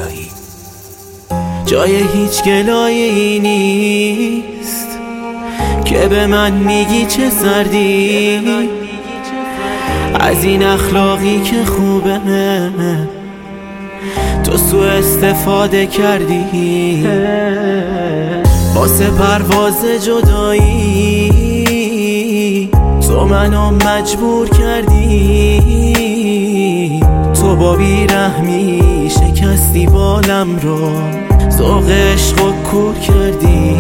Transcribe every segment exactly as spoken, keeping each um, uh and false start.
رضایی. جای هیچ گلایه‌ای نیست که به من میگی چه سردی، از این اخلاقی که خوبه تو سوء استفاده کردی، واسه پرواز جدایی تو منو مجبور کردی. تو با بیرحمی شکستی بالم رو، ذوق عشق و کور کردی.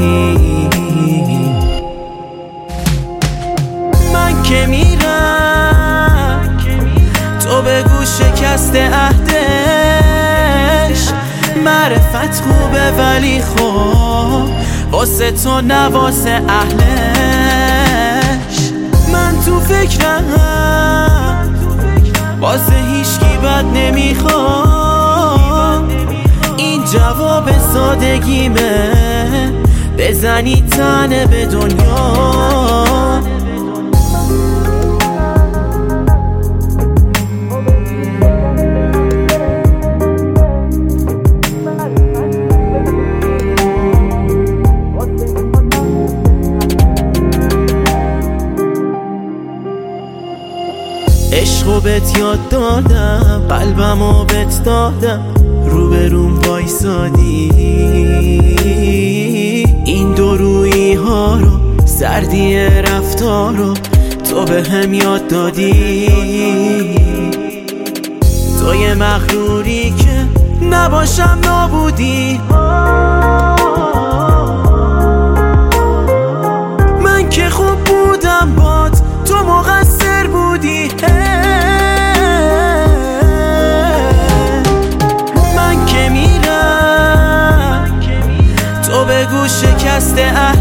من که میرم تو بگو شکست عهدش، معرفت خوبه ولی خب واسه تو نه واسه اهلش. من تو فکرم واسه هیچکی بد نمیخوام، این جواب سادگیمه بزنی تنه به دنیا. عشقو بهت یاد دادم، قلبمو بهت دادم، روبروم وایسادی. این دو رویی ها رو، سردی رفتار رو تو به هم یاد دادی. تو یه مغروری که نباشم نابودی، من که خوب بودم باد تو مقصر بودی. من که میرم تو بگو شکست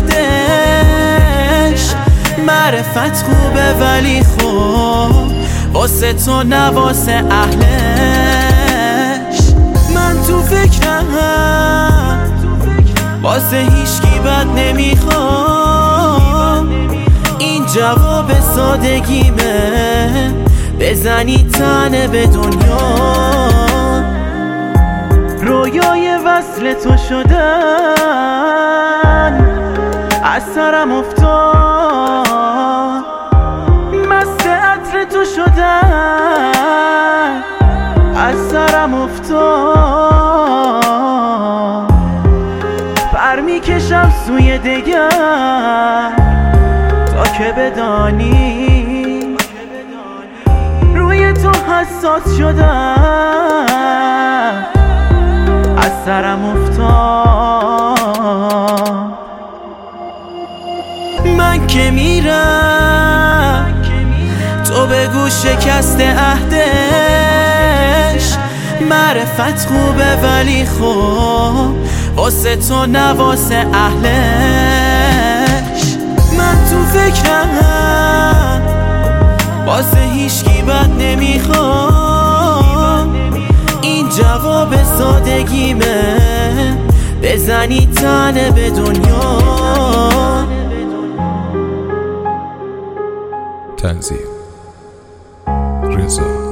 عهدش، معرفت خوبه ولی خب واسه تو نه واسه اهلش. من تو فکرم واسه هیچکی بد نمیخوام، این جواب سادگیمه بزنی تنه به دنیا. رویای وصل تو شدن از سرم افتاد، مست عطر تو شدن از سرم افتاد. پر میکشم سوی دگر تا که بدانی روی تو حساس شدم از سرم افتاد. من که میرم تو بگو شکست عهدش، معرفت خوبه ولی خب واسه تو نه واسه اهلش. من تو فکرم واسه هیچکی بد نمیخوام، این جواب سادگیمه بزنی تنه به دنیا. تنظیم رضا.